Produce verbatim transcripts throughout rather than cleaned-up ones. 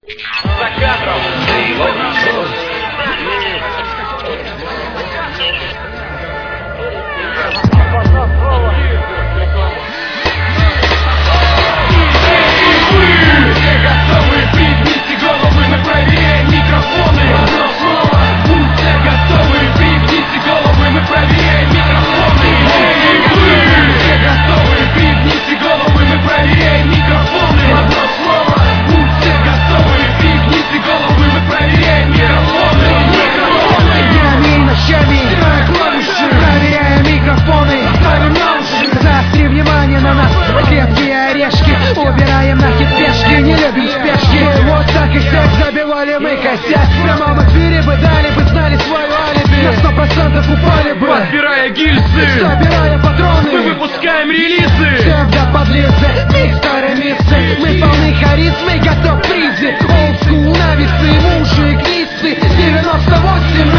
За кадром. Все готовы, пригните головы, мы проверяем микрофоны. Одно слово, все готовы, пригните головы, мы проверяем микрофоны. Все готовы, пригните головы, мы проверяем микрофоны. Одно слово, все готовы, пригните головы, мы проверяем микрофоны. Днями и ночами стирая клавиши, проверяя микрофоны, ставим на уши. Заостри внимание на нас, крепкие орешки, убираем нахер пешки, не любим спешки. Вот так и всех забивали мы косяк. В прямом эфире бы дали бы, знали свою алиби, на сто процентов упали бы, подбирая гильзы, собирая патроны. мы выпускаем релизы. Псевдоподлицы, микстеры, миксы, мы полны харизмы, готов призы. Олдскул, нависы, мужи, кницы, девяносто восемь.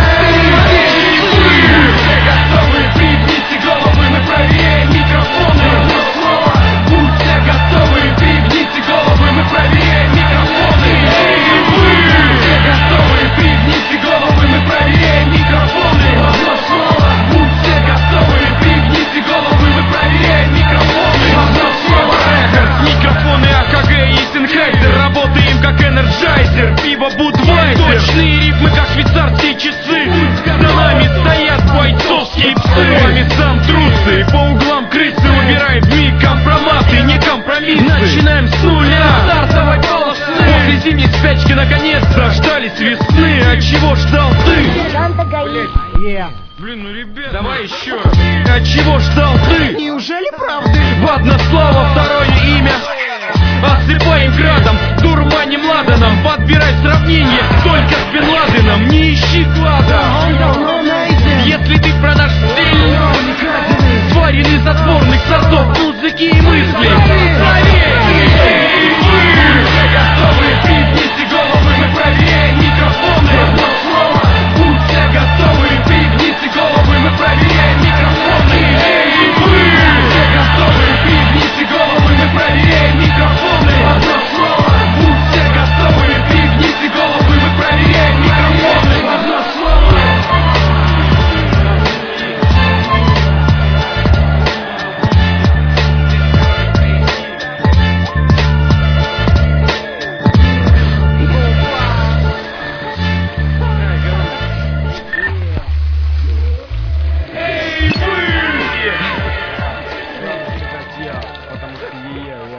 Все готовы, пригните головы, мы проверяем микрофоны. Одно слово, будьте готовы, пригните головы, мы проверяем микрофоны. Все готовы, пригните головы, мы проверяем микрофоны. Одно слово, будьте готовы, пригните головы, мы проверяем микрофоны. Одно слово, рекорд, микрофоны АКГ и Sennheiser, работаем как энерджайзер, пиво Будвайзер. Точные ритмы, как швейцарские часы, за нами стоят бойцовские псы. С вами сам трусы, по углам крысы, убираем в миг компроматы, не компромиссы. Начинаем с нуля, стартовой полосы. После зимней спячки наконец дождались весны. А чего ждал ты? Yeah. Блин, ну ребят, давай еще раз. А чего ждал ты? Неужели правды? В одно слово, второе имя. Осыпаем градом, дурманим ладаном.